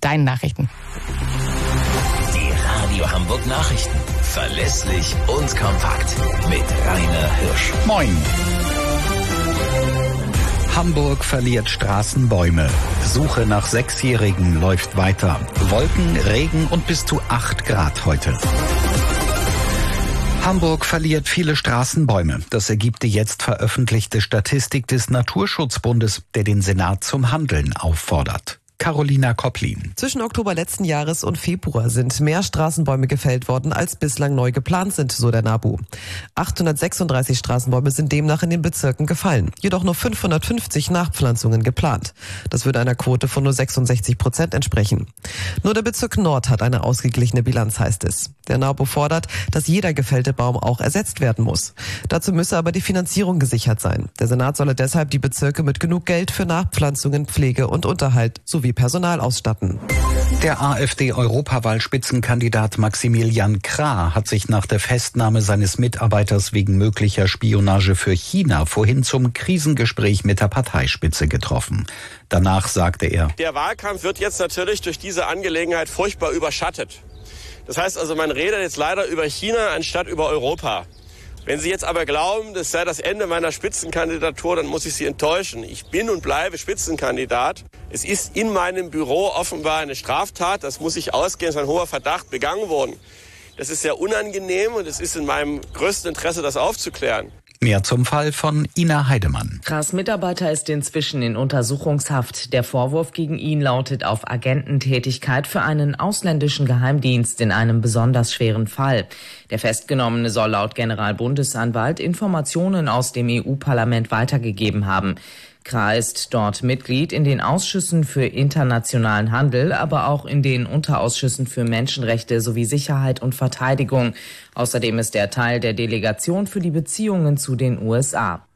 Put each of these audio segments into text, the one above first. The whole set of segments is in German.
deinen Nachrichten. Die Radio Hamburg Nachrichten. Verlässlich und kompakt. Mit Rainer Hirsch. Moin. Hamburg verliert Straßenbäume. Suche nach Sechsjährigen läuft weiter. Wolken, Regen und bis zu 8 Grad heute. Hamburg verliert viele Straßenbäume. Das ergibt die jetzt veröffentlichte Statistik des Naturschutzbundes, der den Senat zum Handeln auffordert. Carolina Kopplin. Zwischen Oktober letzten Jahres und Februar sind mehr Straßenbäume gefällt worden, als bislang neu geplant sind, so der NABU. 836 Straßenbäume sind demnach in den Bezirken gefallen, jedoch nur 550 Nachpflanzungen geplant. Das würde einer Quote von nur 66% entsprechen. Nur der Bezirk Nord hat eine ausgeglichene Bilanz, heißt es. Der NABU fordert, dass jeder gefällte Baum auch ersetzt werden muss. Dazu müsse aber die Finanzierung gesichert sein. Der Senat solle deshalb die Bezirke mit genug Geld für Nachpflanzungen, Pflege und Unterhalt sowie Personal ausstatten. Der AfD-Europawahlspitzenkandidat Maximilian Krah hat sich nach der Festnahme seines Mitarbeiters wegen möglicher Spionage für China vorhin zum Krisengespräch mit der Parteispitze getroffen. Danach sagte er: Der Wahlkampf wird jetzt natürlich durch diese Angelegenheit furchtbar überschattet. Das heißt also, man redet jetzt leider über China anstatt über Europa. Wenn Sie jetzt aber glauben, das sei das Ende meiner Spitzenkandidatur, dann muss ich Sie enttäuschen. Ich bin und bleibe Spitzenkandidat. Es ist in meinem Büro offenbar eine Straftat, das muss ich ausgehen, es ist ein hoher Verdacht begangen worden. Das ist sehr unangenehm und es ist in meinem größten Interesse, das aufzuklären. Mehr zum Fall von Ina Heidemann. Krahs Mitarbeiter ist inzwischen in Untersuchungshaft. Der Vorwurf gegen ihn lautet auf Agententätigkeit für einen ausländischen Geheimdienst in einem besonders schweren Fall. Der Festgenommene soll laut Generalbundesanwalt Informationen aus dem EU-Parlament weitergegeben haben. Krah ist dort Mitglied in den Ausschüssen für internationalen Handel, aber auch in den Unterausschüssen für Menschenrechte sowie Sicherheit und Verteidigung. Außerdem ist er Teil der Delegation für die Beziehungen zu den USA.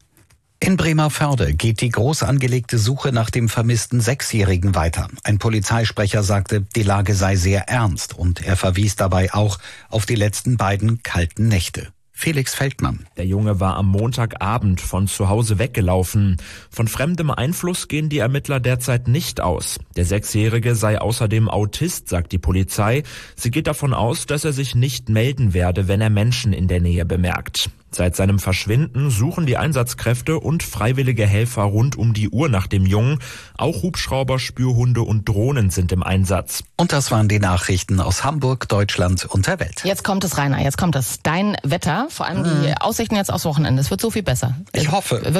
In Bremervörde geht die groß angelegte Suche nach dem vermissten Sechsjährigen weiter. Ein Polizeisprecher sagte, die Lage sei sehr ernst und er verwies dabei auch auf die letzten beiden kalten Nächte. Felix Feldmann. Der Junge war am Montagabend von zu Hause weggelaufen. Von fremdem Einfluss gehen die Ermittler derzeit nicht aus. Der Sechsjährige sei außerdem Autist, sagt die Polizei. Sie geht davon aus, dass er sich nicht melden werde, wenn er Menschen in der Nähe bemerkt. Seit seinem Verschwinden suchen die Einsatzkräfte und freiwillige Helfer rund um die Uhr nach dem Jungen. Auch Hubschrauber, Spürhunde und Drohnen sind im Einsatz. Und das waren die Nachrichten aus Hamburg, Deutschland und der Welt. Jetzt kommt es, Rainer, jetzt kommt es. Dein Wetter, vor allem die Aussichten jetzt aufs Wochenende. Es wird so viel besser. Ich hoffe.